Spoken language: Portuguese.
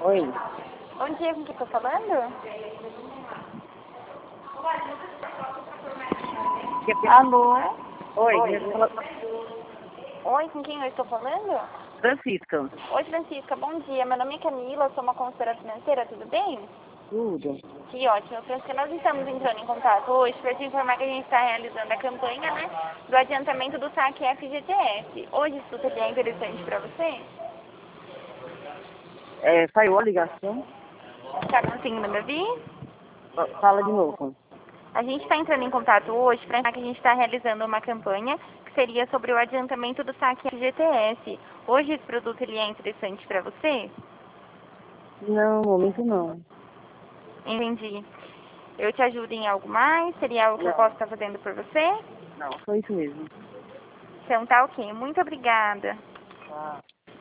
Oi. Bom dia, com quem estou falando? Alô? Oi. Oi, com quem eu estou falando? Francisca. Oi, Francisca, bom dia. Meu nome é Camila, sou uma consultora financeira, tudo bem? Tudo. Que ótimo. Francisca, nós estamos entrando em contato hoje para te informar que a gente está realizando a campanha, né, do adiantamento do saque FGTS. Hoje isso seria interessante para você? Saiu a ligação? Está conseguindo me ouvir? Fala de novo. A gente está entrando em contato hoje para que a gente está realizando uma campanha que seria sobre o adiantamento do saque FGTS. Hoje esse produto ele é interessante para você? Não, no momento não. Entendi. Eu te ajudo em algo mais? Seria algo que eu Não. posso estar fazendo por você? Não, só isso mesmo. Então tá ok. Muito obrigada. Tá.